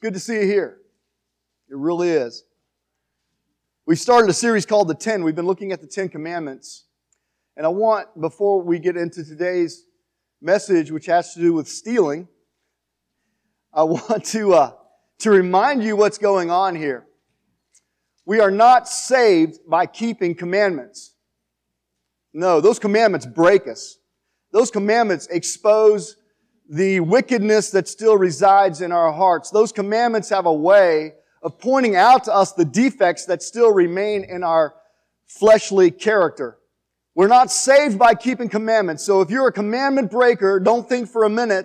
good to see you here. It really is. We started a series called The 10. We've been looking at the 10 Commandments. And I want, before we get into today's message, which has to do with stealing, I want to remind you what's going on here. We are not saved by keeping commandments. No, those commandments break us. Those commandments expose the wickedness that still resides in our hearts. Those commandments have a way of pointing out to us the defects that still remain in our fleshly character. We're not saved by keeping commandments. So if you're a commandment breaker, don't think for a minute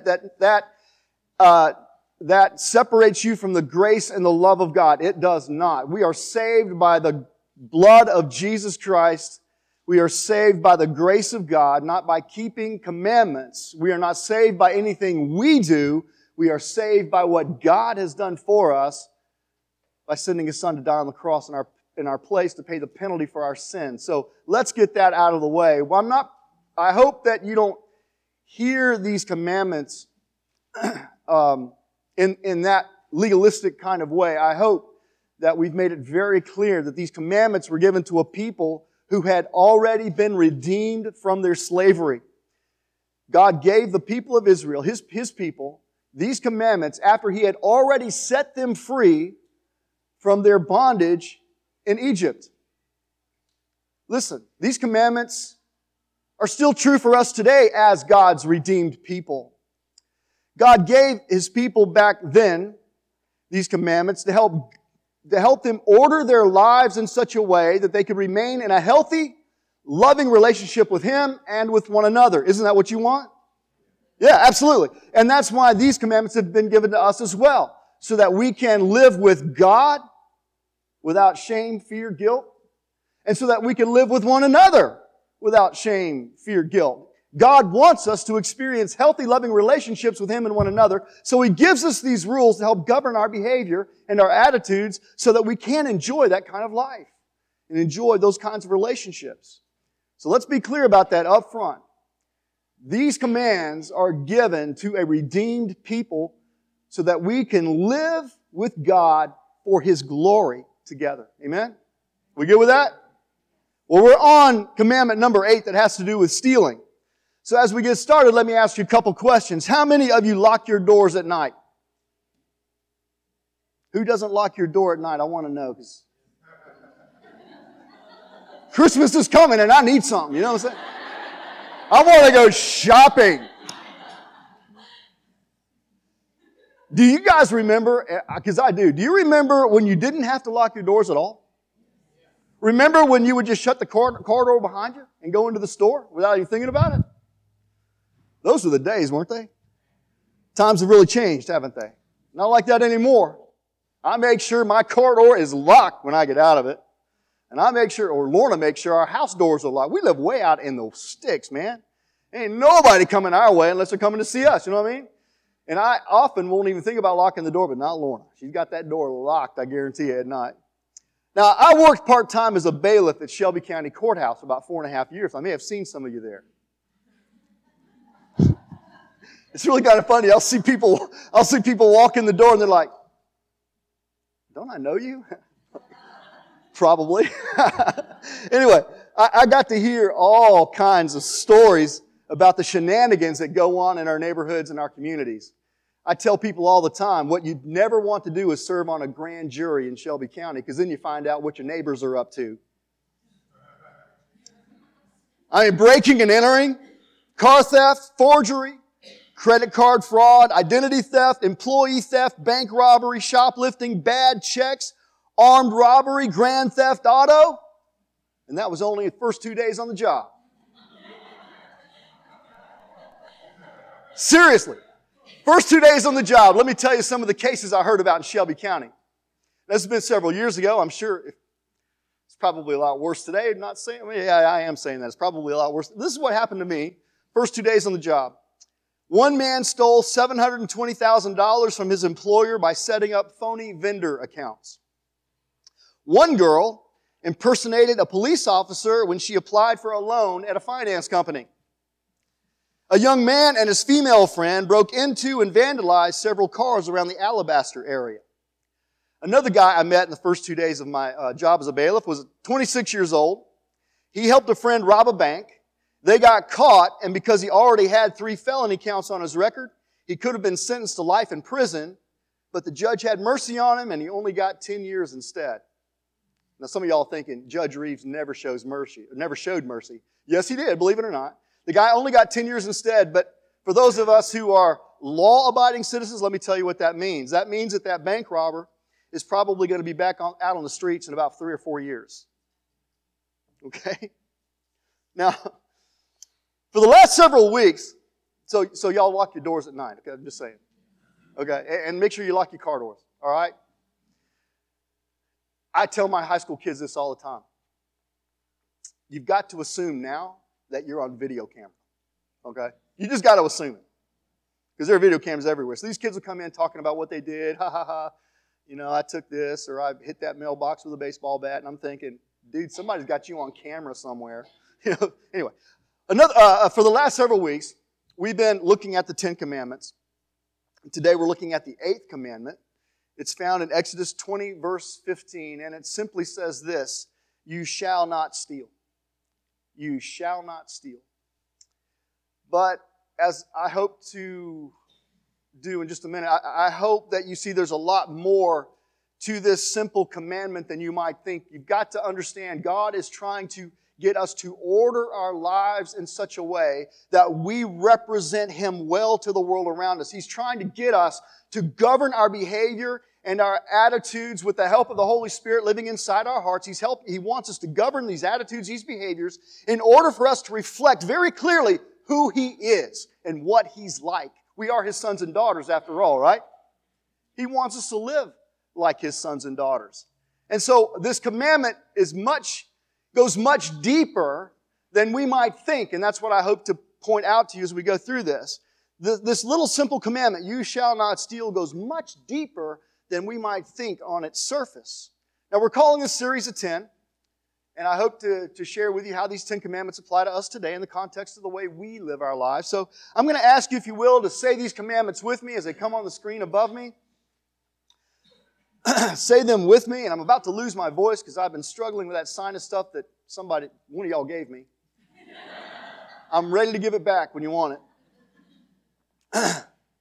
that separates you from the grace and the love of God. It does not. We are saved by the blood of Jesus Christ. We are saved by the grace of God, not by keeping commandments. We are not saved by anything we do. We are saved by what God has done for us by sending His Son to die on the cross in our place to pay the penalty for our sins. So let's get that out of the way. I hope that you don't hear these commandments in that legalistic kind of way. I hope that we've made it very clear that these commandments were given to a people who had already been redeemed from their slavery. God gave the people of Israel, His people, these commandments after He had already set them free from their bondage in Egypt. Listen, these commandments are still true for us today as God's redeemed people. God gave His people back then these commandments to help them order their lives in such a way that they could remain in a healthy, loving relationship with Him and with one another. Isn't that what you want? Yeah, absolutely. And that's why these commandments have been given to us as well, so that we can live with God without shame, fear, guilt, and so that we can live with one another without shame, fear, guilt. God wants us to experience healthy, loving relationships with Him and one another, so He gives us these rules to help govern our behavior and our attitudes so that we can enjoy that kind of life and enjoy those kinds of relationships. So let's be clear about that up front. These commands are given to a redeemed people so that we can live with God for His glory together. Amen? We good with that? Well, we're on commandment number 8 that has to do with stealing. So as we get started, let me ask you a couple questions. How many of you lock your doors at night? Who doesn't lock your door at night? I want to know, because Christmas is coming and I need something. You know what I'm saying? I want to go shopping. Do you guys remember, because I do you remember when you didn't have to lock your doors at all? Remember when you would just shut the car door behind you and go into the store without even thinking about it? Those were the days, weren't they? Times have really changed, haven't they? Not like that anymore. I make sure my car door is locked when I get out of it. And I make sure, or Lorna makes sure our house doors are locked. We live way out in the sticks, man. Ain't nobody coming our way unless they're coming to see us, you know what I mean? And I often won't even think about locking the door, but not Lorna. She's got that door locked, I guarantee you, at night. Now, I worked part-time as a bailiff at Shelby County Courthouse for about 4.5 years. I may have seen some of you there. It's really kind of funny. I'll see people walk in the door and they're like, "Don't I know you?" Probably. Anyway, I got to hear all kinds of stories about the shenanigans that go on in our neighborhoods and our communities. I tell people all the time, what you'd never want to do is serve on a grand jury in Shelby County, because then you find out what your neighbors are up to. I mean, breaking and entering, car theft, forgery, credit card fraud, identity theft, employee theft, bank robbery, shoplifting, bad checks, armed robbery, grand theft auto. And that was only the first 2 days on the job. Seriously. First 2 days on the job. Let me tell you some of the cases I heard about in Shelby County. This has been several years ago. I'm sure it's probably a lot worse today. I'm not saying, I am saying that. It's probably a lot worse. This is what happened to me. First 2 days on the job. One man stole $720,000 from his employer by setting up phony vendor accounts. One girl impersonated a police officer when she applied for a loan at a finance company. A young man and his female friend broke into and vandalized several cars around the Alabaster area. Another guy I met in the first 2 days of my job as a bailiff was 26 years old. He helped a friend rob a bank. They got caught, and because he already had 3 felony counts on his record, he could have been sentenced to life in prison, but the judge had mercy on him, and he only got 10 years instead. Now, some of y'all are thinking, Judge Reeves never showed mercy. Yes, he did, believe it or not. The guy only got 10 years instead, but for those of us who are law-abiding citizens, let me tell you what that means. That means that bank robber is probably going to be back out on the streets in about 3 or 4 years. Okay? Now, for the last several weeks, so y'all lock your doors at night, okay? I'm just saying. Okay? And make sure you lock your car doors, all right? I tell my high school kids this all the time. You've got to assume now that you're on video camera, okay? You just got to assume it. Because there are video cameras everywhere. So these kids will come in talking about what they did. Ha, ha, ha. You know, I took this, or I hit that mailbox with a baseball bat. And I'm thinking, dude, somebody's got you on camera somewhere. Anyway, for the last several weeks, we've been looking at the 10 Commandments. Today we're looking at the 8th commandment. It's found in Exodus 20, verse 15, and it simply says this: you shall not steal. You shall not steal. But as I hope to do in just a minute, I hope that you see there's a lot more to this simple commandment than you might think. You've got to understand God is trying to get us to order our lives in such a way that we represent Him well to the world around us. He's trying to get us to govern our behavior and our attitudes with the help of the Holy Spirit living inside our hearts. He wants us to govern these attitudes, these behaviors, in order for us to reflect very clearly who He is and what He's like. We are His sons and daughters after all, right? He wants us to live like His sons and daughters. And so this commandment goes much deeper than we might think, and that's what I hope to point out to you as we go through this. This little simple commandment, you shall not steal, goes much deeper than we might think on its surface. Now, we're calling this series of 10, and I hope to share with you how these 10 commandments apply to us today in the context of the way we live our lives. So I'm going to ask you, if you will, to say these commandments with me as they come on the screen above me. Say them with me, and I'm about to lose my voice because I've been struggling with that sinus stuff that one of y'all gave me. I'm ready to give it back when you want it.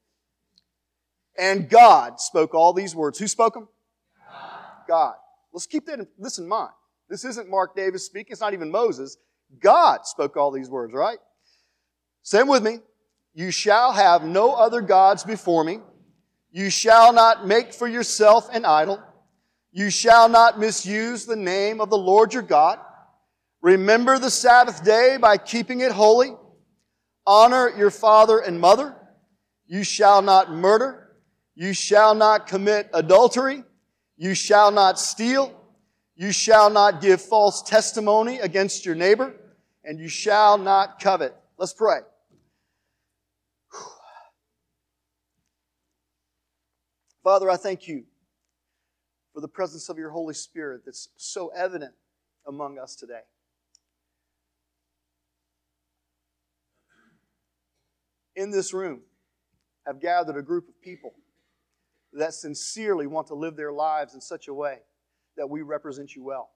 And God spoke all these words. Who spoke them? God. Let's keep this in mind. This isn't Mark Davis speaking. It's not even Moses. God spoke all these words, right? Say them with me. You shall have no other gods before me. You shall not make for yourself an idol. You shall not misuse the name of the Lord your God. Remember the Sabbath day by keeping it holy. Honor your father and mother. You shall not murder. You shall not commit adultery. You shall not steal. You shall not give false testimony against your neighbor. And you shall not covet. Let's pray. Father, I thank you for the presence of your Holy Spirit that's so evident among us today. In this room, I've gathered a group of people that sincerely want to live their lives in such a way that we represent you well.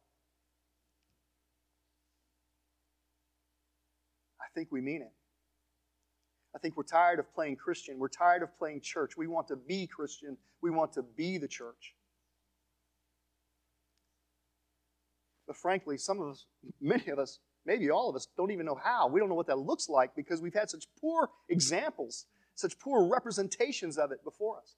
I think we mean it. I think we're tired of playing Christian. We're tired of playing church. We want to be Christian. We want to be the church. But frankly, many of us, maybe all of us, don't even know how. We don't know what that looks like because we've had such poor examples, such poor representations of it before us.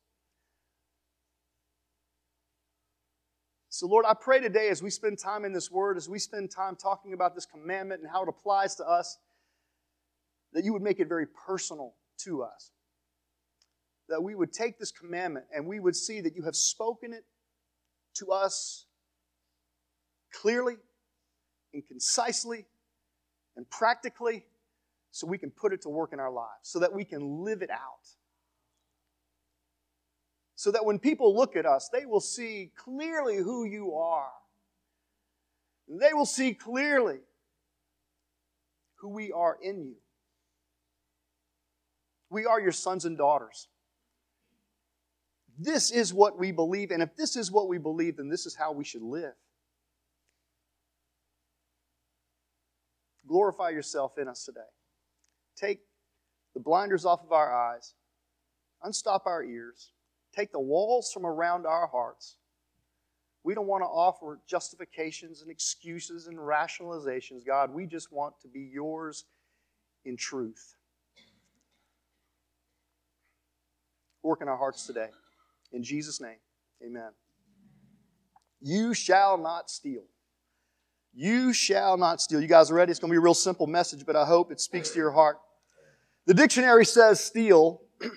So Lord, I pray today as we spend time in this Word, as we spend time talking about this commandment and how it applies to us, that you would make it very personal to us. That we would take this commandment and we would see that you have spoken it to us clearly and concisely and practically so we can put it to work in our lives, so that we can live it out. So that when people look at us, they will see clearly who you are. They will see clearly who we are in you. We are your sons and daughters. This is what we believe, and if this is what we believe, then this is how we should live. Glorify yourself in us today. Take the blinders off of our eyes. Unstop our ears. Take the walls from around our hearts. We don't want to offer justifications and excuses and rationalizations. God, we just want to be yours in truth. Work in our hearts today. In Jesus' name, amen. You shall not steal. You shall not steal. You guys are ready? It's going to be a real simple message, but I hope it speaks to your heart. The dictionary says steal.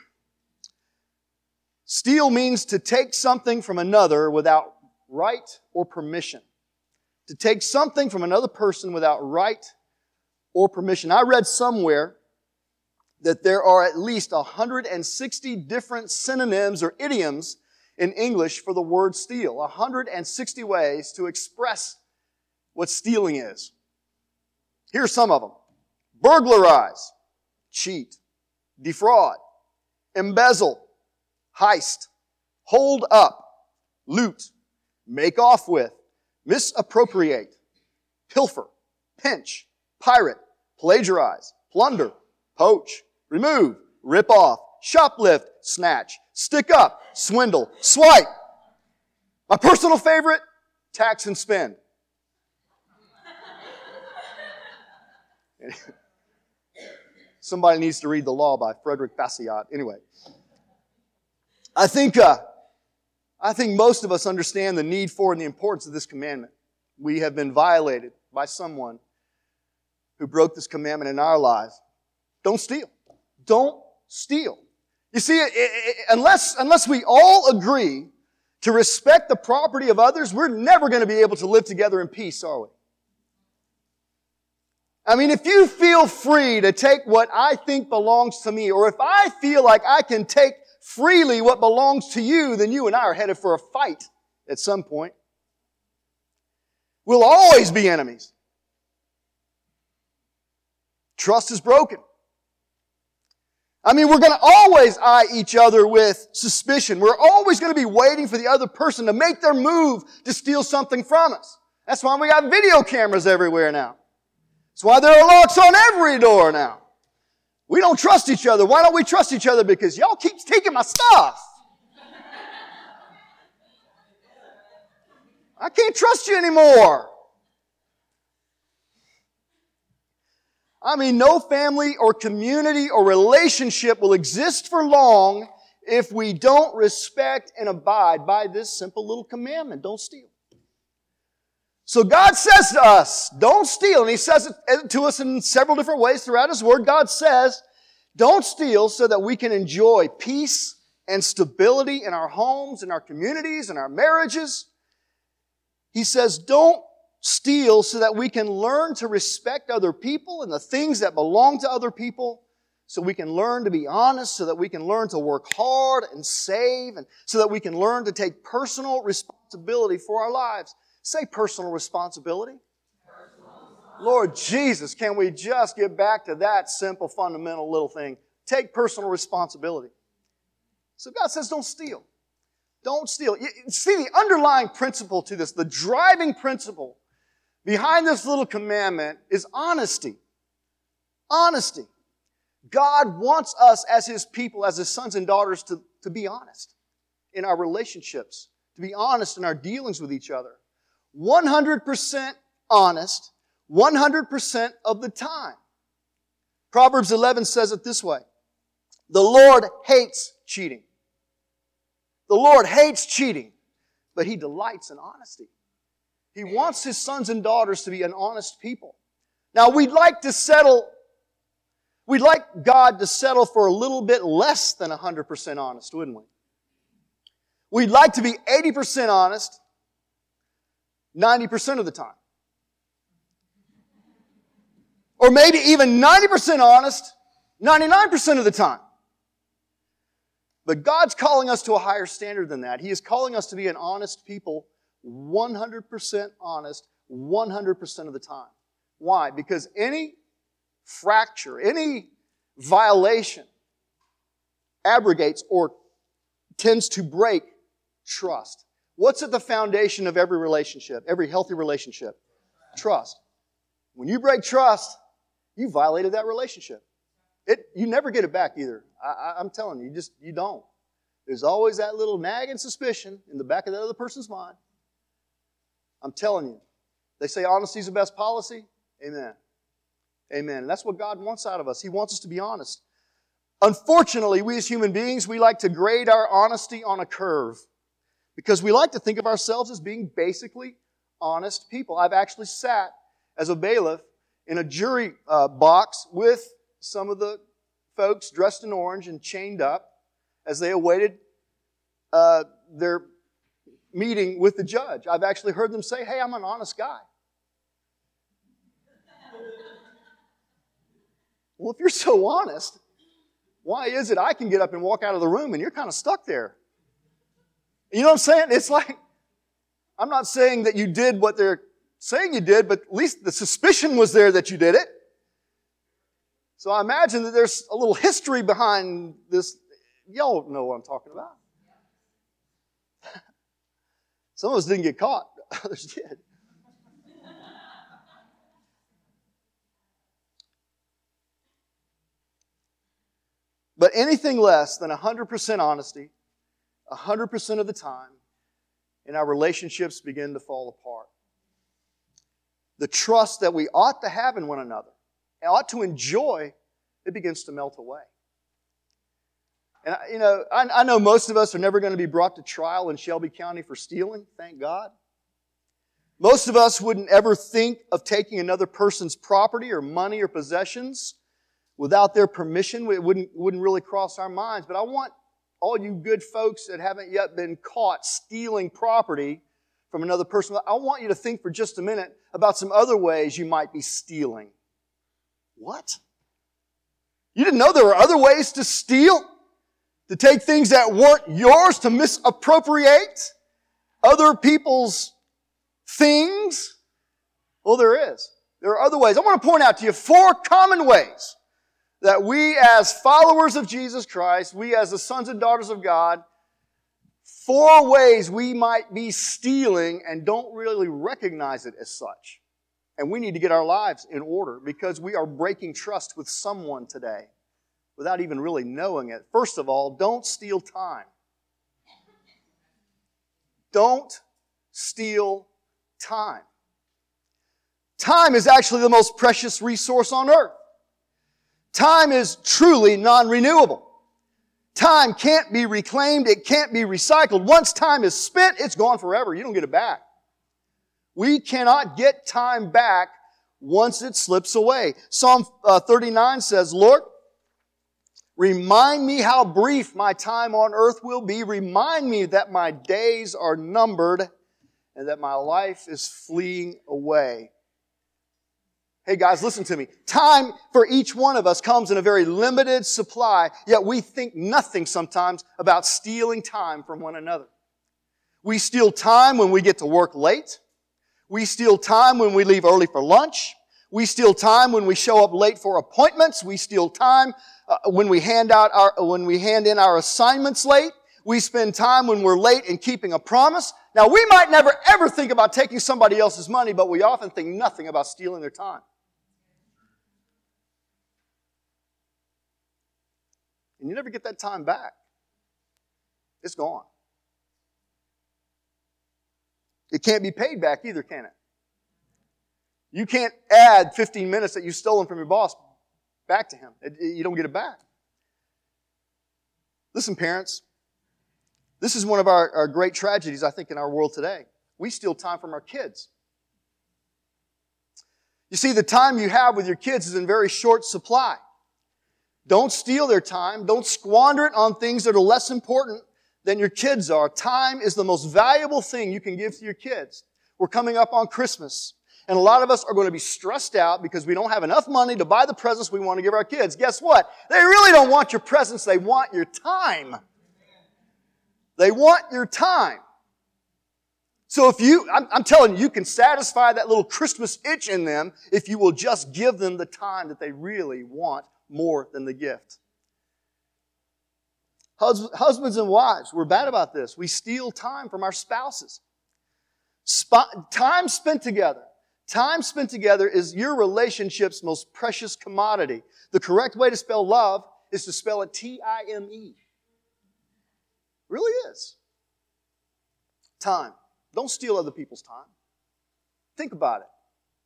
Steal means to take something from another without right or permission. To take something from another person without right or permission. I read somewhere that there are at least 160 different synonyms or idioms in English for the word steal. 160 ways to express what stealing is. Here are some of them. Burglarize, cheat, defraud, embezzle, heist, hold up, loot, make off with, misappropriate, pilfer, pinch, pirate, plagiarize, plunder, poach, remove, rip off, shoplift, snatch, stick up, swindle, swipe. My personal favorite, tax and spend. Somebody needs to read The Law by Frederick Bastiat. Anyway, I think most of us understand the need for and the importance of this commandment. We have been violated by someone who broke this commandment in our lives. Don't steal. Don't steal. You see, unless we all agree to respect the property of others, we're never going to be able to live together in peace, are we? I mean, if you feel free to take what I think belongs to me, or if I feel like I can take freely what belongs to you, then you and I are headed for a fight at some point. We'll always be enemies. Trust is broken. I mean, we're going to always eye each other with suspicion. We're always going to be waiting for the other person to make their move to steal something from us. That's why we got video cameras everywhere now. That's why there are locks on every door now. We don't trust each other. Why don't we trust each other? Because y'all keep taking my stuff. I can't trust you anymore. I mean, no family or community or relationship will exist for long if we don't respect and abide by this simple little commandment. Don't steal. So God says to us, don't steal. And He says it to us in several different ways throughout His Word. God says, don't steal so that we can enjoy peace and stability in our homes, in our communities, in our marriages. He says, don't steal so that we can learn to respect other people and the things that belong to other people, so we can learn to be honest, so that we can learn to work hard and save, and so that we can learn to take personal responsibility for our lives. Say personal responsibility. Lord Jesus, can we just get back to that simple, fundamental little thing? Take personal responsibility. So God says, don't steal. Don't steal. You see, the underlying principle to this, the driving principle behind this little commandment is honesty. Honesty. God wants us as His people, as His sons and daughters, to be honest in our relationships, to be honest in our dealings with each other. 100% honest, 100% of the time. Proverbs 11 says it this way. The Lord hates cheating. The Lord hates cheating, but He delights in honesty. He wants His sons and daughters to be an honest people. Now, we'd like God to settle for a little bit less than 100% honest, wouldn't we? We'd like to be 80% honest 90% of the time. Or maybe even 90% honest 99% of the time. But God's calling us to a higher standard than that. He is calling us to be an honest people, 100% honest 100% of the time. Why? Because any fracture, any violation abrogates or tends to break trust. What's at the foundation of every relationship, every healthy relationship? Trust. When you break trust, you violated that relationship. You never get it back either. I'm telling you, you don't. There's always that little nagging suspicion in the back of that other person's mind. I'm telling you. They say honesty is the best policy. Amen. Amen. And that's what God wants out of us. He wants us to be honest. Unfortunately, we as human beings, we like to grade our honesty on a curve because we like to think of ourselves as being basically honest people. I've actually sat as a bailiff in a jury box with some of the folks dressed in orange and chained up as they awaited their meeting with the judge. I've actually heard them say, "Hey, I'm an honest guy." Well, if you're so honest, why is it I can get up and walk out of the room and you're kind of stuck there? You know what I'm saying? It's like, I'm not saying that you did what they're saying you did, but at least the suspicion was there that you did it. So I imagine that there's a little history behind this. Y'all know what I'm talking about. Some of us didn't get caught. Others did. But anything less than 100% honesty, 100% of the time, and our relationships begin to fall apart. The trust that we ought to have in one another, and ought to enjoy, it begins to melt away. And I know most of us are never going to be brought to trial in Shelby County for stealing, thank God. Most of us wouldn't ever think of taking another person's property or money or possessions without their permission. It wouldn't really cross our minds. But I want all you good folks that haven't yet been caught stealing property from another person, I want you to think for just a minute about some other ways you might be stealing. What? You didn't know there were other ways to steal? To take things that weren't yours, to misappropriate other people's things? Well, there is. There are other ways. I want to point out to you 4 common ways that we as followers of Jesus Christ, we as the sons and daughters of God, 4 ways we might be stealing and don't really recognize it as such. And we need to get our lives in order because we are breaking trust with someone today without even really knowing it. First of all, don't steal time. Don't steal time. Time is actually the most precious resource on earth. Time is truly non-renewable. Time can't be reclaimed. It can't be recycled. Once time is spent, it's gone forever. You don't get it back. We cannot get time back once it slips away. Psalm 39 says, "Lord, remind me how brief my time on earth will be. Remind me that my days are numbered and that my life is fleeing away." Hey guys, listen to me. Time for each one of us comes in a very limited supply, yet we think nothing sometimes about stealing time from one another. We steal time when we get to work late. We steal time when we leave early for lunch. We steal time when we show up late for appointments. We steal time when we hand in our assignments late. We spend time when we're late in keeping a promise. Now, we might never ever think about taking somebody else's money, but we often think nothing about stealing their time. And you never get that time back. It's gone. It can't be paid back either, can it? You can't add 15 minutes that you've stolen from your boss back to him. You don't get it back. Listen, parents, this is one of our great tragedies, I think, in our world today. We steal time from our kids. You see, the time you have with your kids is in very short supply. Don't steal their time. Don't squander it on things that are less important than your kids are. Time is the most valuable thing you can give to your kids. We're coming up on Christmas. And a lot of us are going to be stressed out because we don't have enough money to buy the presents we want to give our kids. Guess what? They really don't want your presents. They want your time. They want your time. So I'm telling you, you can satisfy that little Christmas itch in them if you will just give them the time that they really want more than the gift. Husbands and wives, we're bad about this. We steal time from our spouses. Time spent together. Time spent together is your relationship's most precious commodity. The correct way to spell love is to spell it T-I-M-E. Really is. Time. Don't steal other people's time. Think about it.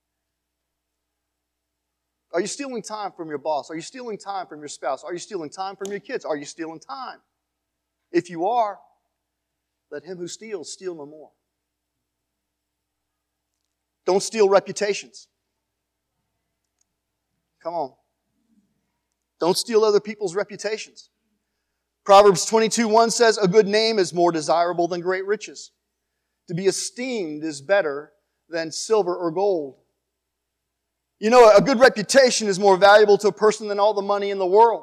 Are you stealing time from your boss? Are you stealing time from your spouse? Are you stealing time from your kids? Are you stealing time? If you are, let him who steals steal no more. Don't steal reputations. Come on. Don't steal other people's reputations. Proverbs 22:1 says, a good name is more desirable than great riches. To be esteemed is better than silver or gold. You know, a good reputation is more valuable to a person than all the money in the world.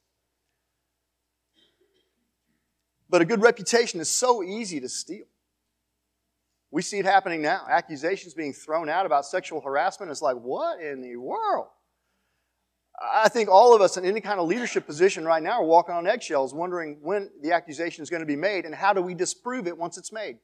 But a good reputation is so easy to steal. We see it happening now. Accusations being thrown out about sexual harassment. It's like, what in the world? I think all of us in any kind of leadership position right now are walking on eggshells, wondering when the accusation is going to be made and how do we disprove it once it's made.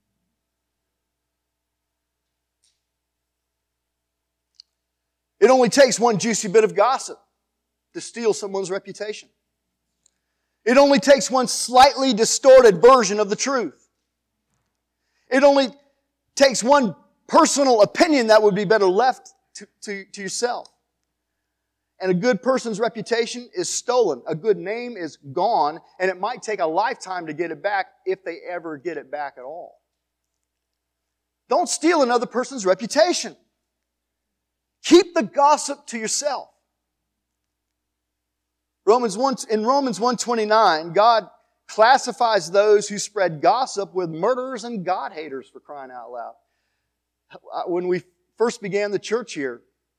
It only takes one juicy bit of gossip to steal someone's reputation. It only takes one slightly distorted version of the truth. It only takes one personal opinion that would be better left to yourself. And a good person's reputation is stolen. A good name is gone, and it might take a lifetime to get it back if they ever get it back at all. Don't steal another person's reputation. Keep the gossip to yourself. In Romans 1:29, God classifies those who spread gossip with murderers and God-haters, for crying out loud. When we first began the church here,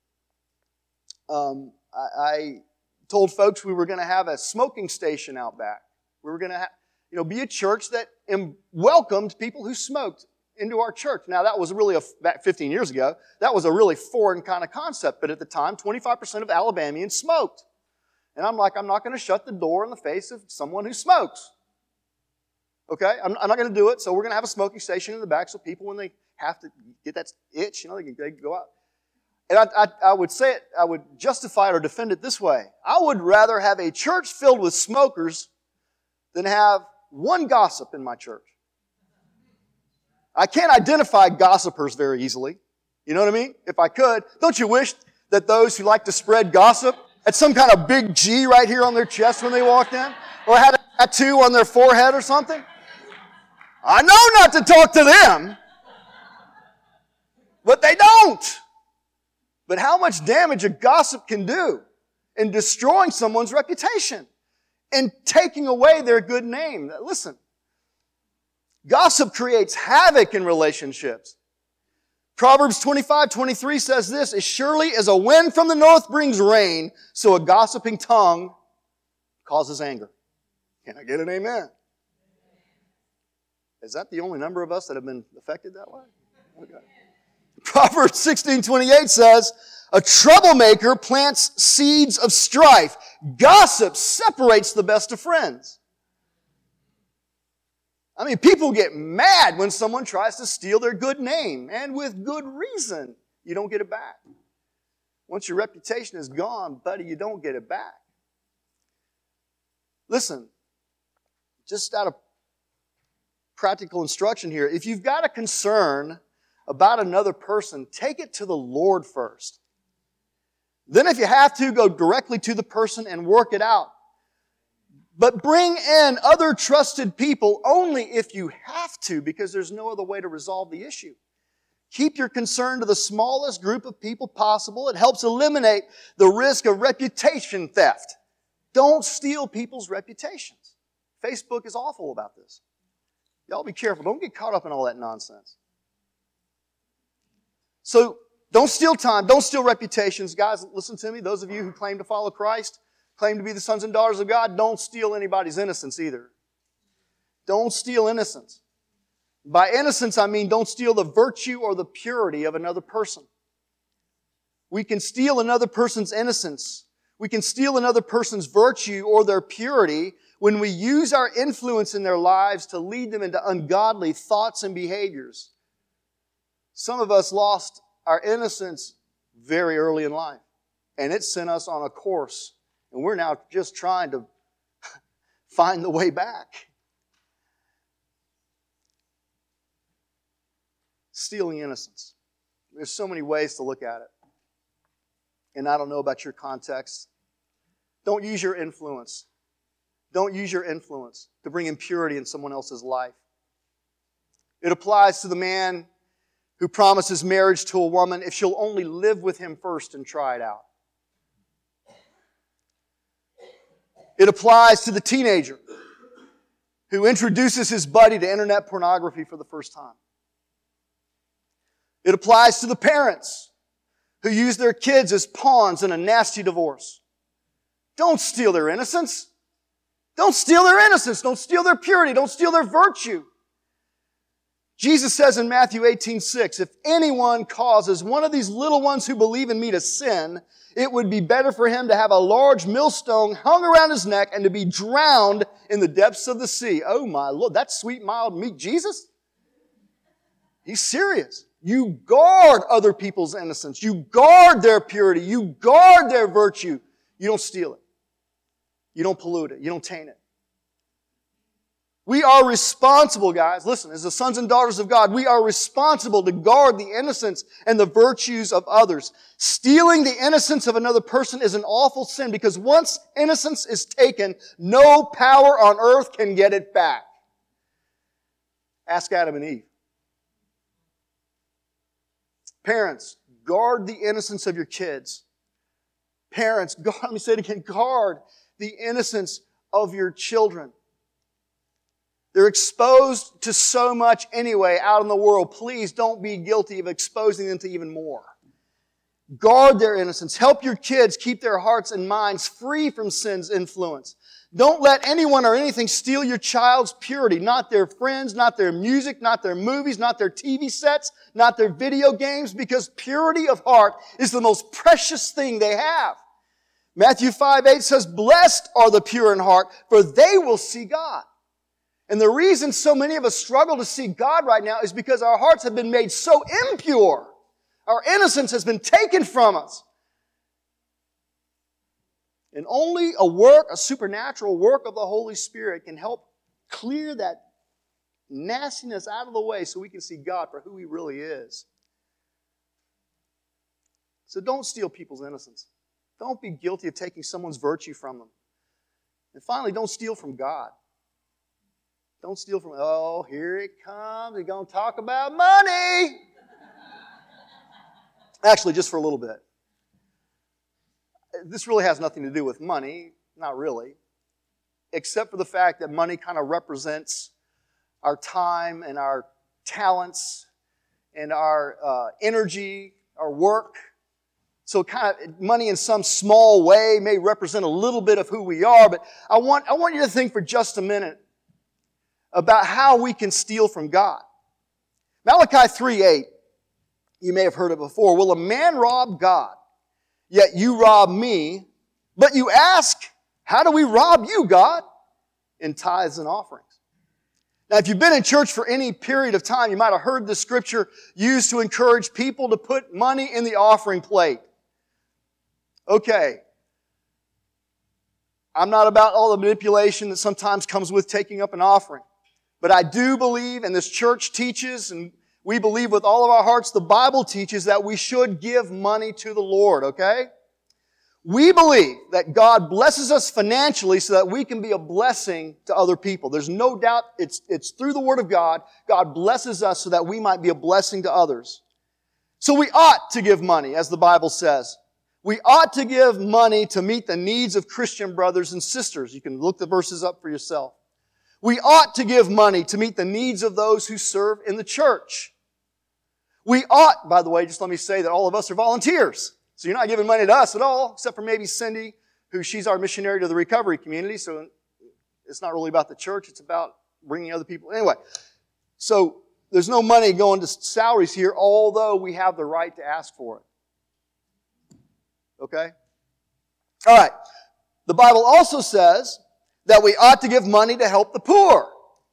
I told folks we were going to have a smoking station out back. We were going to be a church that welcomed people who smoked into our church. Now, that was really, back 15 years ago, that was a really foreign kind of concept. But at the time, 25% of Alabamians smoked. And I'm like, I'm not going to shut the door in the face of someone who smokes. Okay? I'm not going to do it. So we're going to have a smoking station in the back so people, when they have to get that itch, they can go out. And I would say it, I would justify it or defend it this way. I would rather have a church filled with smokers than have one gossip in my church. I can't identify gossipers very easily. You know what I mean? If I could. Don't you wish that those who like to spread gossip had some kind of big G right here on their chest when they walked in? Or had a tattoo on their forehead or something? I know not to talk to them. But they don't. But how much damage a gossip can do in destroying someone's reputation and taking away their good name. Listen. Gossip creates havoc in relationships. Proverbs 25:23 says this, as surely as a wind from the north brings rain, so a gossiping tongue causes anger. Can I get an amen? Is that the only number of us that have been affected that way? Okay. Proverbs 16:28 says, a troublemaker plants seeds of strife. Gossip separates the best of friends. I mean, people get mad when someone tries to steal their good name, and with good reason. You don't get it back. Once your reputation is gone, buddy, you don't get it back. Listen, just out of practical instruction here, if you've got a concern about another person, take it to the Lord first. Then if you have to, go directly to the person and work it out. But bring in other trusted people only if you have to, because there's no other way to resolve the issue. Keep your concern to the smallest group of people possible. It helps eliminate the risk of reputation theft. Don't steal people's reputations. Facebook is awful about this. Y'all be careful. Don't get caught up in all that nonsense. So, don't steal time. Don't steal reputations. Guys, listen to me. Those of you who claim to follow Christ, claim to be the sons and daughters of God, don't steal anybody's innocence either. Don't steal innocence. By innocence, I mean don't steal the virtue or the purity of another person. We can steal another person's innocence. We can steal another person's virtue or their purity when we use our influence in their lives to lead them into ungodly thoughts and behaviors. Some of us lost our innocence very early in life, and it sent us on a course, and we're now just trying to find the way back. Stealing innocence. There's so many ways to look at it. And I don't know about your context. Don't use your influence. Don't use your influence to bring impurity in someone else's life. It applies to the man who promises marriage to a woman if she'll only live with him first and try it out. It applies to the teenager who introduces his buddy to internet pornography for the first time. It applies to the parents who use their kids as pawns in a nasty divorce. Don't steal their innocence. Don't steal their innocence. Don't steal their purity. Don't steal their virtue. Jesus says in Matthew 18:6, if anyone causes one of these little ones who believe in me to sin, it would be better for him to have a large millstone hung around his neck and to be drowned in the depths of the sea. Oh my Lord, that's sweet, mild, meek Jesus? He's serious. You guard other people's innocence. You guard their purity. You guard their virtue. You don't steal it. You don't pollute it. You don't taint it. We are responsible, guys. Listen, as the sons and daughters of God, we are responsible to guard the innocence and the virtues of others. Stealing the innocence of another person is an awful sin because once innocence is taken, no power on earth can get it back. Ask Adam and Eve. Parents, guard the innocence of your kids. Parents, let me say it again, guard the innocence of your children. They're exposed to so much anyway out in the world. Please don't be guilty of exposing them to even more. Guard their innocence. Help your kids keep their hearts and minds free from sin's influence. Don't let anyone or anything steal your child's purity. Not their friends, not their music, not their movies, not their TV sets, not their video games, because purity of heart is the most precious thing they have. Matthew 5:8 says, blessed are the pure in heart, for they will see God. And the reason so many of us struggle to see God right now is because our hearts have been made so impure. Our innocence has been taken from us. And only a supernatural work of the Holy Spirit can help clear that nastiness out of the way so we can see God for who He really is. So don't steal people's innocence. Don't be guilty of taking someone's virtue from them. And finally, don't steal from God. Don't steal from, oh, here it comes. They're going to talk about money. Actually, just for a little bit. This really has nothing to do with money. Not really. Except for the fact that money kind of represents our time and our talents and our energy, our work. So kind of money in some small way may represent a little bit of who we are, but I want you to think for just a minute about how we can steal from God. Malachi 3:8, you may have heard it before. Will a man rob God? Yet you rob me. But you ask, how do we rob you, God? In tithes and offerings. Now, if you've been in church for any period of time, you might have heard this scripture used to encourage people to put money in the offering plate. Okay. I'm not about all the manipulation that sometimes comes with taking up an offering. But I do believe, and this church teaches, and we believe with all of our hearts, the Bible teaches that we should give money to the Lord, okay? We believe that God blesses us financially so that we can be a blessing to other people. There's no doubt it's through the Word of God. God blesses us so that we might be a blessing to others. So we ought to give money, as the Bible says. We ought to give money to meet the needs of Christian brothers and sisters. You can look the verses up for yourself. We ought to give money to meet the needs of those who serve in the church. We ought, by the way, just let me say that all of us are volunteers. So you're not giving money to us at all, except for maybe Cindy, she's our missionary to the recovery community. So it's not really about the church. It's about bringing other people. Anyway, so there's no money going to salaries here, although we have the right to ask for it. Okay? All right. The Bible also says that we ought to give money to help the poor.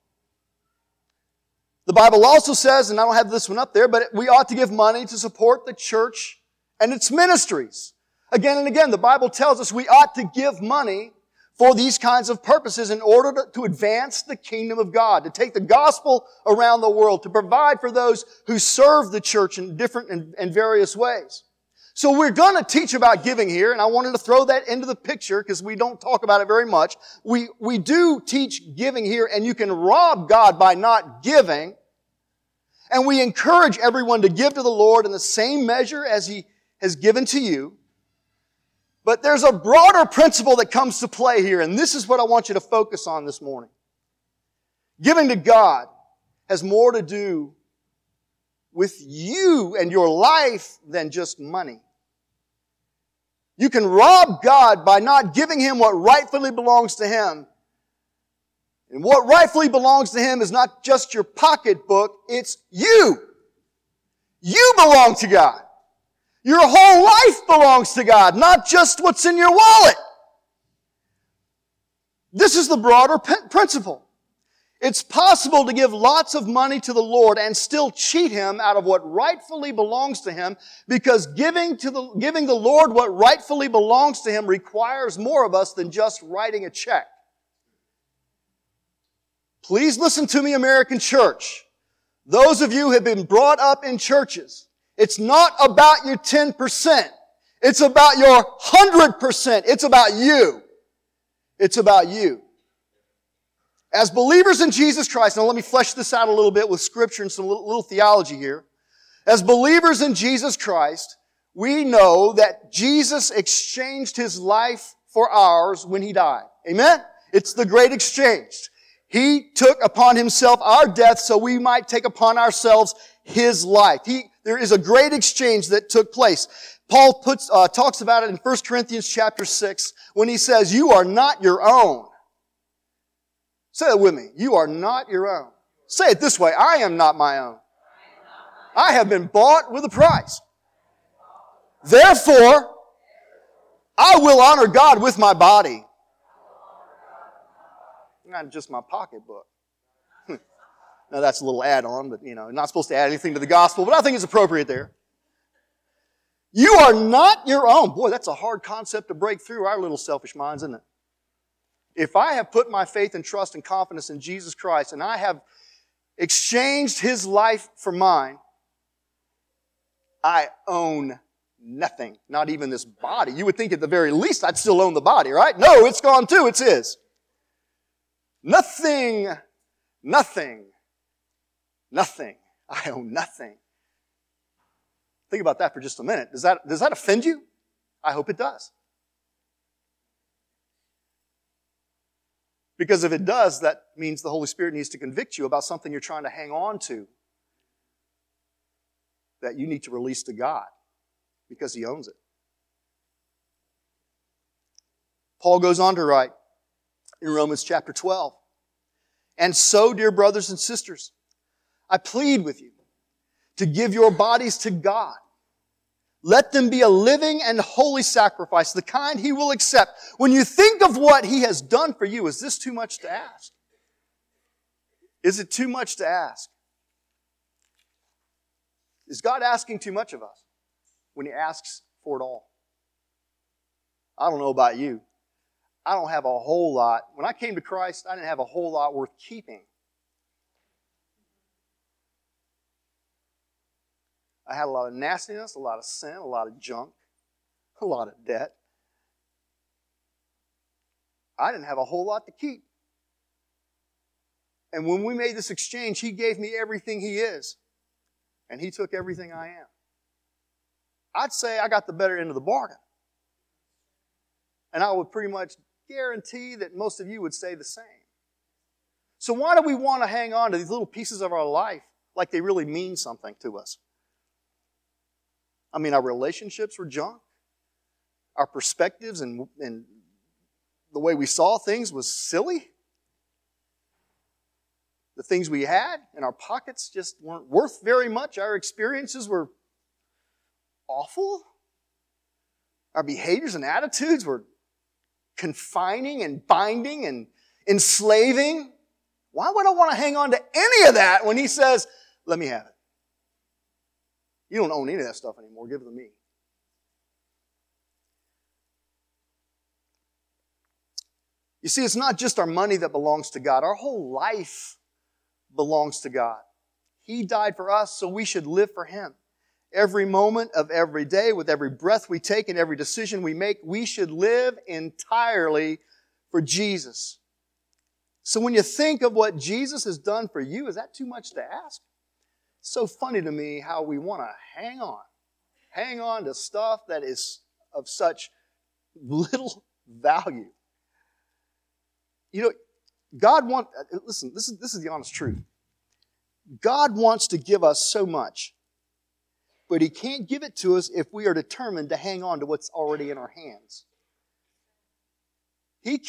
The Bible also says, and I don't have this one up there, but we ought to give money to support the church and its ministries. Again and again, the Bible tells us we ought to give money for these kinds of purposes in order to advance the kingdom of God, to take the gospel around the world, to provide for those who serve the church in different and various ways. So we're going to teach about giving here, and I wanted to throw that into the picture because we don't talk about it very much. We do teach giving here, and you can rob God by not giving. And we encourage everyone to give to the Lord in the same measure as He has given to you. But there's a broader principle that comes to play here, and this is what I want you to focus on this morning. Giving to God has more to do with you and your life than just money. You can rob God by not giving Him what rightfully belongs to Him. And what rightfully belongs to Him is not just your pocketbook, it's you. You belong to God. Your whole life belongs to God, not just what's in your wallet. This is the broader principle. It's possible to give lots of money to the Lord and still cheat Him out of what rightfully belongs to Him, because giving the Lord what rightfully belongs to Him requires more of us than just writing a check. Please listen to me, American church. Those of you who have been brought up in churches, it's not about your 10%. It's about your 100%. It's about you. It's about you. As believers in Jesus Christ, now let me flesh this out a little bit with scripture and some little theology here. As believers in Jesus Christ, we know that Jesus exchanged His life for ours when He died. Amen? It's the great exchange. He took upon Himself our death so we might take upon ourselves His life. There is a great exchange that took place. Paul talks about it in 1 Corinthians chapter 6 when he says, you are not your own. Say it with me. You are not your own. Say it this way. I am not my own. I have been bought with a price. Therefore, I will honor God with my body. Not just my pocketbook. Now that's a little add-on, but not supposed to add anything to the gospel, but I think it's appropriate there. You are not your own. Boy, that's a hard concept to break through our little selfish minds, isn't it? If I have put my faith and trust and confidence in Jesus Christ and I have exchanged His life for mine, I own nothing, not even this body. You would think at the very least I'd still own the body, right? No, it's gone too. It's His. Nothing. I own nothing. Think about that for just a minute. Does that offend you? I hope it does. Because if it does, that means the Holy Spirit needs to convict you about something you're trying to hang on to that you need to release to God because He owns it. Paul goes on to write in Romans chapter 12, and so, dear brothers and sisters, I plead with you to give your bodies to God. Let them be a living and holy sacrifice, the kind He will accept. When you think of what He has done for you, is this too much to ask? Is it too much to ask? Is God asking too much of us when He asks for it all? I don't know about you. I don't have a whole lot. When I came to Christ, I didn't have a whole lot worth keeping. I had a lot of nastiness, a lot of sin, a lot of junk, a lot of debt. I didn't have a whole lot to keep. And when we made this exchange, He gave me everything He is. And He took everything I am. I'd say I got the better end of the bargain. And I would pretty much guarantee that most of you would say the same. So why do we want to hang on to these little pieces of our life like they really mean something to us? I mean, our relationships were junk. Our perspectives and the way we saw things was silly. The things we had in our pockets just weren't worth very much. Our experiences were awful. Our behaviors and attitudes were confining and binding and enslaving. Why would I want to hang on to any of that when he says, let me have it? You don't own any of that stuff anymore. Give it to me. You see, it's not just our money that belongs to God. Our whole life belongs to God. He died for us, so we should live for Him. Every moment of every day, with every breath we take and every decision we make, we should live entirely for Jesus. So when you think of what Jesus has done for you, is that too much to ask? It's so funny to me how we want to hang on to stuff that is of such little value. You know, listen, this is the honest truth. God wants to give us so much, but He can't give it to us if we are determined to hang on to what's already in our hands. He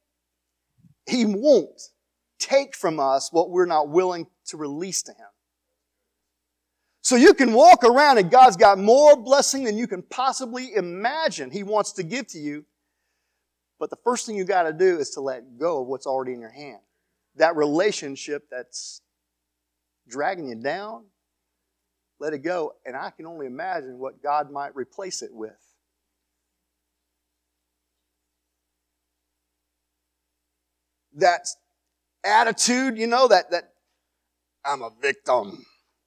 won't take from us what we're not willing to release to Him. So you can walk around and God's got more blessing than you can possibly imagine He wants to give to you. But the first thing you got to do is to let go of what's already in your hand. That relationship that's dragging you down, let it go. And I can only imagine what God might replace it with. That attitude, that I'm a victim.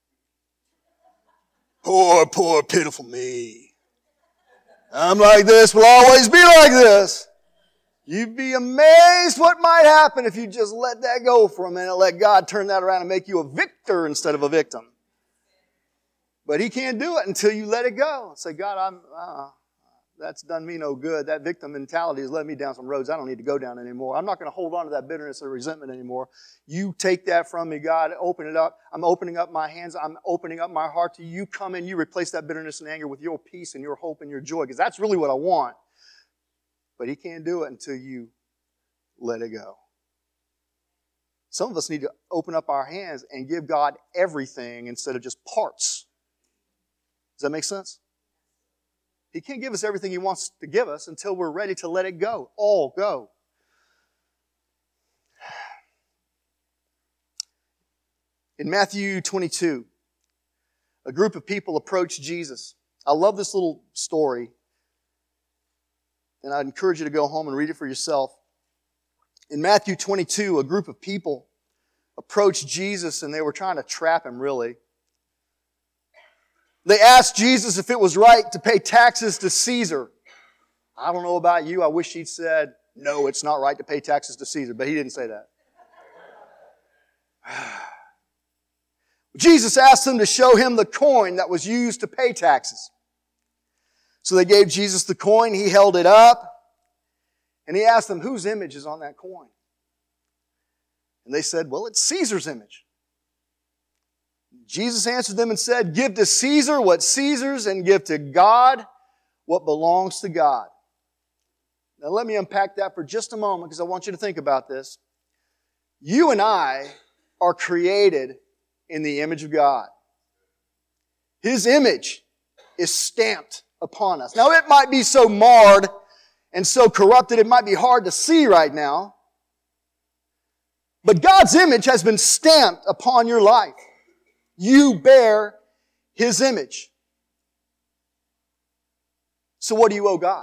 Poor, pitiful me. I'm like this, will always be like this. You'd be amazed what might happen if you just let that go for a minute, let God turn that around and make you a victor instead of a victim. But He can't do it until you let it go. Say, God, that's done me no good. That victim mentality has led me down some roads I don't need to go down anymore. I'm not going to hold on to that bitterness or resentment anymore. You take that from me, God. Open it up. I'm opening up my hands. I'm opening up my heart to you. Come in. You replace that bitterness and anger with your peace and your hope and your joy, because that's really what I want. But He can't do it until you let it go. Some of us need to open up our hands and give God everything instead of just parts. Does that make sense? He can't give us everything He wants to give us until we're ready to let it go. All go. In Matthew 22, a group of people approached Jesus. I love this little story, and I'd encourage you to go home and read it for yourself. In Matthew 22, a group of people approached Jesus, and they were trying to trap Him, really. They asked Jesus if it was right to pay taxes to Caesar. I don't know about you. I wish He'd said, no, it's not right to pay taxes to Caesar. But He didn't say that. Jesus asked them to show Him the coin that was used to pay taxes. So they gave Jesus the coin. He held it up. And He asked them, whose image is on that coin? And they said, well, it's Caesar's image. Jesus answered them and said, give to Caesar what's Caesar's and give to God what belongs to God. Now let me unpack that for just a moment because I want you to think about this. You and I are created in the image of God. His image is stamped upon us. Now it might be so marred and so corrupted it might be hard to see right now. But God's image has been stamped upon your life. You bear His image. So what do you owe God?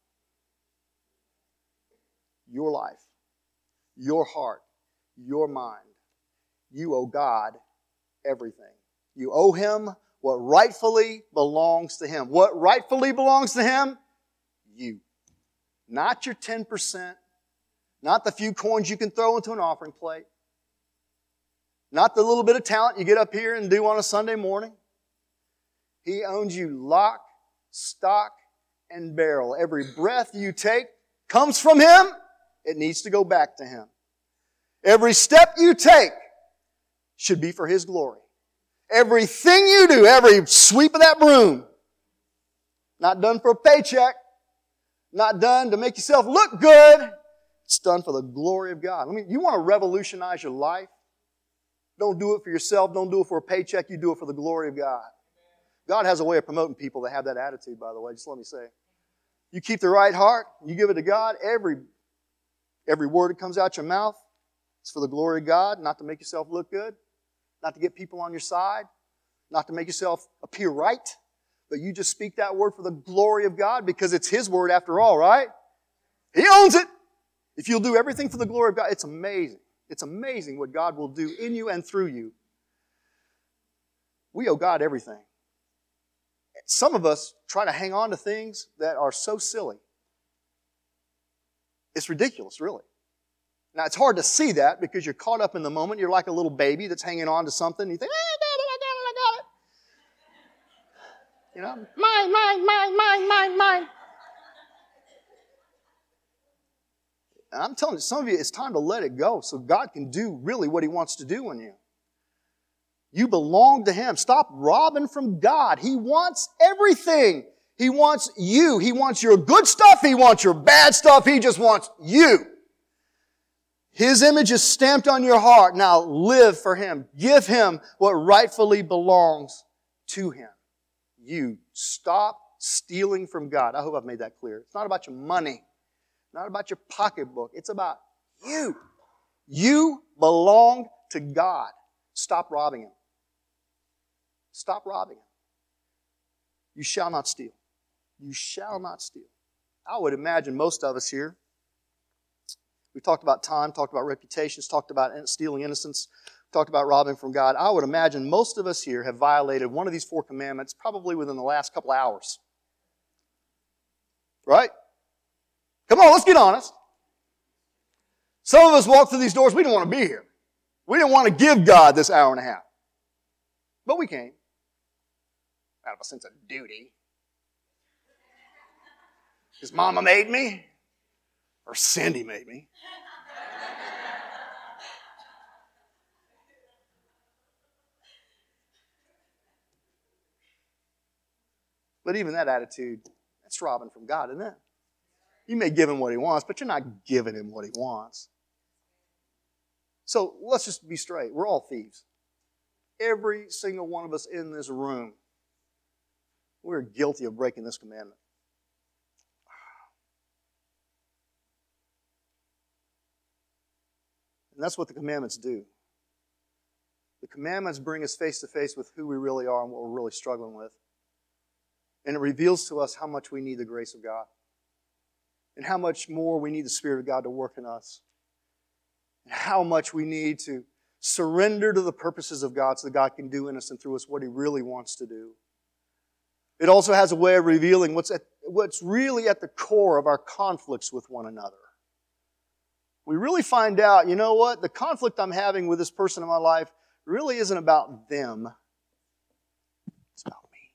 Your life, your heart, your mind. You owe God everything. You owe Him what rightfully belongs to Him. What rightfully belongs to Him? You. Not your 10%. Not the few coins you can throw into an offering plate. Not the little bit of talent you get up here and do on a Sunday morning. He owns you lock, stock, and barrel. Every breath you take comes from Him. It needs to go back to Him. Every step you take should be for His glory. Everything you do, every sweep of that broom, not done for a paycheck, not done to make yourself look good. It's done for the glory of God. You want to revolutionize your life? Don't do it for yourself. Don't do it for a paycheck. You do it for the glory of God. God has a way of promoting people that have that attitude, by the way. Just let me say. You keep the right heart. You give it to God. Every Every word that comes out your mouth is for the glory of God, not to make yourself look good, not to get people on your side, not to make yourself appear right, but you just speak that word for the glory of God because it's His word after all, right? He owns it. If you'll do everything for the glory of God, it's amazing. It's amazing what God will do in you and through you. We owe God everything. Some of us try to hang on to things that are so silly. It's ridiculous, really. Now, it's hard to see that because you're caught up in the moment. You're like a little baby that's hanging on to something. You think, I got it. You know, mine. And I'm telling you, some of you, it's time to let it go so God can do really what He wants to do in you. You belong to Him. Stop robbing from God. He wants everything. He wants you. He wants your good stuff. He wants your bad stuff. He just wants you. His image is stamped on your heart. Now live for Him. Give Him what rightfully belongs to Him. You stop stealing from God. I hope I've made that clear. It's not about your money. Not about your pocketbook. It's about you. You belong to God. Stop robbing Him. Stop robbing Him. You shall not steal. You shall not steal. I would imagine most of us here, we talked about time, talked about reputations, talked about stealing innocence, talked about robbing from God. I would imagine most of us here have violated one of these 4 commandments probably within the last couple hours. Right? Come on, let's get honest. Some of us walk through these doors, we didn't want to be here. We didn't want to give God this hour and a half. But we came. Out of a sense of duty. Because Mama made me. Or Cindy made me. But even that attitude, that's robbing from God, isn't it? You may give Him what He wants, but you're not giving Him what He wants. So let's just be straight. We're all thieves. Every single one of us in this room, we're guilty of breaking this commandment. And that's what the commandments do. The commandments bring us face to face with who we really are and what we're really struggling with. And it reveals to us how much we need the grace of God. And how much more we need the Spirit of God to work in us. And how much we need to surrender to the purposes of God so that God can do in us and through us what He really wants to do. It also has a way of revealing what's really at the core of our conflicts with one another. We really find out, you know what? The conflict I'm having with this person in my life really isn't about them. It's about me.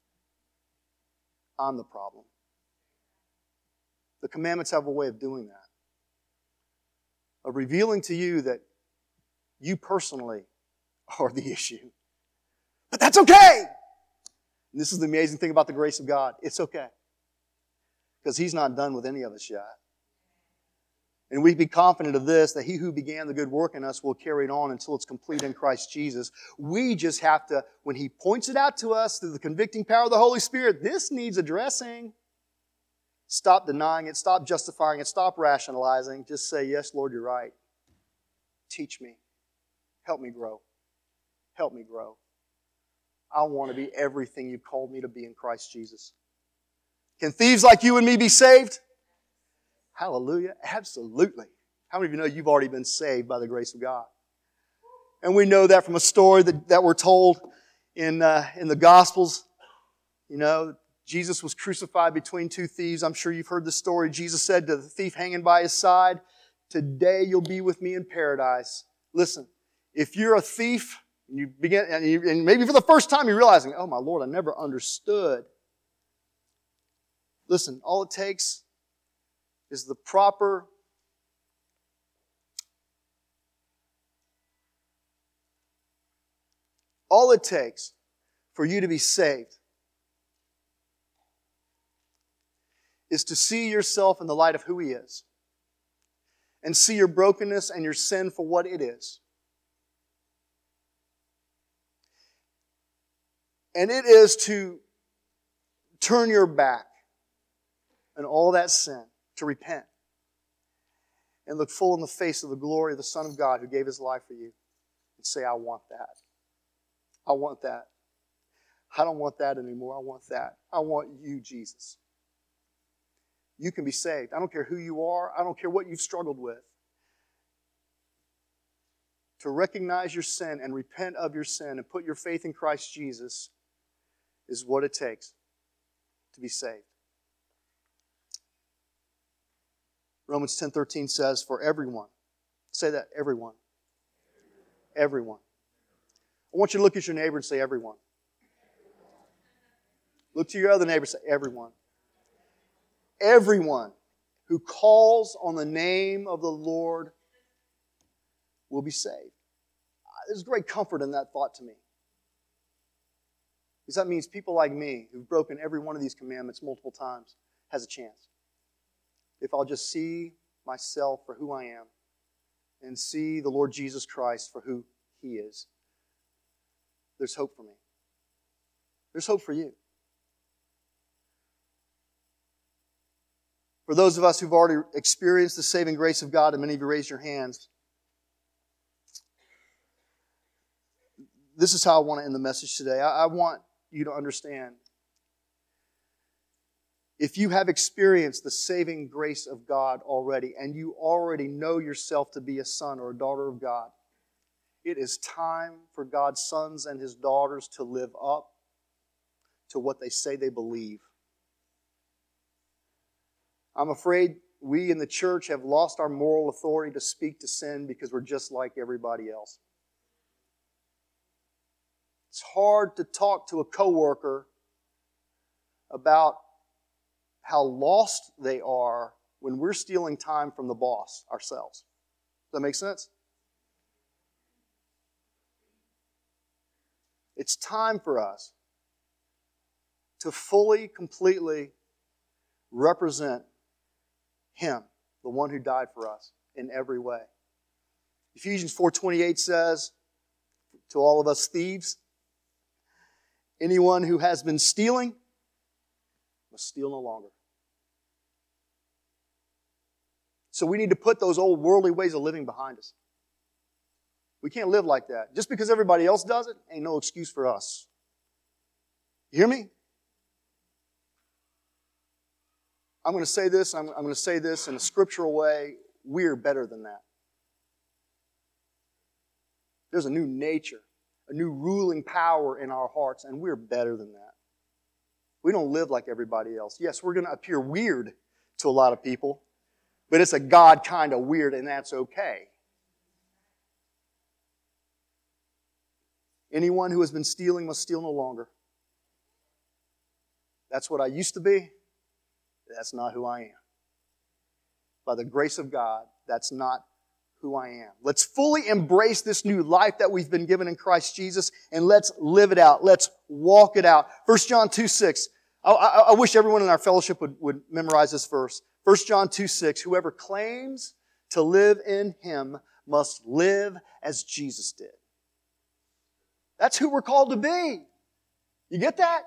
I'm the problem. The commandments have a way of doing that. Of revealing to you that you personally are the issue. But that's okay! And this is the amazing thing about the grace of God. It's okay. Because He's not done with any of us yet. And we be confident of this, that He who began the good work in us will carry it on until it's complete in Christ Jesus. We just have to, when He points it out to us through the convicting power of the Holy Spirit, this needs addressing. Stop denying it. Stop justifying it. Stop rationalizing. Just say, yes, Lord, you're right. Teach me. Help me grow. Help me grow. I want to be everything You've called me to be in Christ Jesus. Can thieves like you and me be saved? Hallelujah. Absolutely. How many of you know you've already been saved by the grace of God? And we know that from a story that we're told in the Gospels. You know, Jesus was crucified between 2 thieves. I'm sure you've heard the story. Jesus said to the thief hanging by his side, "Today you'll be with me in paradise." Listen, if you're a thief, and you begin, and maybe for the first time you're realizing, oh my Lord, I never understood. Listen, all it takes is the proper all it takes for you to be saved is to see yourself in the light of who He is and see your brokenness and your sin for what it is. And it is to turn your back on all that sin, to repent. and look full in the face of the glory of the Son of God who gave His life for you and say, I want that. I want that. I don't want that anymore. I want that. I want you, Jesus. You can be saved. I don't care who you are. I don't care what you've struggled with. To recognize your sin and repent of your sin and put your faith in Christ Jesus is what it takes to be saved. Romans 10:13 says, for everyone. Say that, everyone. Everyone. I want you to look at your neighbor and say, everyone. Look to your other neighbor and say, everyone. Everyone who calls on the name of the Lord will be saved. There's great comfort in that thought to me. Because that means people like me who've broken every one of these commandments multiple times has a chance. If I'll just see myself for who I am and see the Lord Jesus Christ for who He is, there's hope for me. There's hope for you. For those of us who've already experienced the saving grace of God, and many of you raised your hands, this is how I want to end the message today. I want you to understand, if you have experienced the saving grace of God already, and you already know yourself to be a son or a daughter of God, it is time for God's sons and His daughters to live up to what they say they believe. I'm afraid we in the church have lost our moral authority to speak to sin because we're just like everybody else. It's hard to talk to a coworker about how lost they are when we're stealing time from the boss ourselves. Does that make sense? It's time for us to fully, completely represent Him, the one who died for us in every way. Ephesians 4:28 says to all of us thieves, anyone who has been stealing must steal no longer. So we need to put those old worldly ways of living behind us. We can't live like that. Just because everybody else does it, ain't no excuse for us. You hear me? I'm going to say this, I'm going to say this in a scriptural way. We're better than that. There's a new nature, a new ruling power in our hearts, and we're better than that. We don't live like everybody else. Yes, we're going to appear weird to a lot of people, but it's a God kind of weird, and that's okay. Anyone who has been stealing must steal no longer. That's what I used to be. That's not who I am. By the grace of God, that's not who I am. Let's fully embrace this new life that we've been given in Christ Jesus, and let's live it out. Let's walk it out. 1 John 2:6. I wish everyone in our fellowship would memorize this verse. 1 John 2:6. Whoever claims to live in Him must live as Jesus did. That's who we're called to be. You get that?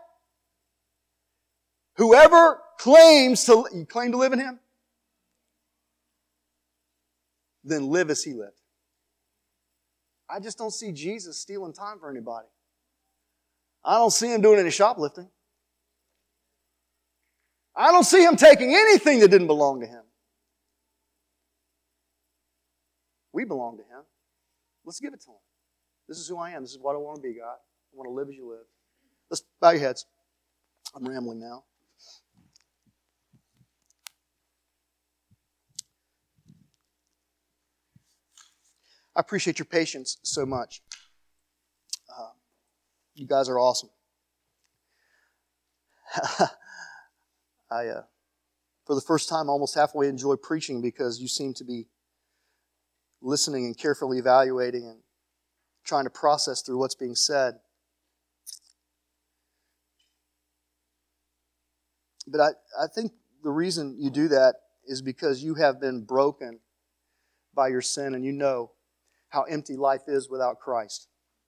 Whoever claims to live in Him, then live as He lived. I just don't see Jesus stealing time for anybody. I don't see Him doing any shoplifting. I don't see Him taking anything that didn't belong to Him. We belong to Him. Let's give it to Him. This is who I am. This is what I want to be, God. I want to live as you live. Let's bow your heads. I'm rambling now. I appreciate your patience so much. You guys are awesome. For the first time, almost halfway enjoy preaching because you seem to be listening and carefully evaluating and trying to process through what's being said. But I think the reason you do that is because you have been broken by your sin and you know how empty life is without Christ.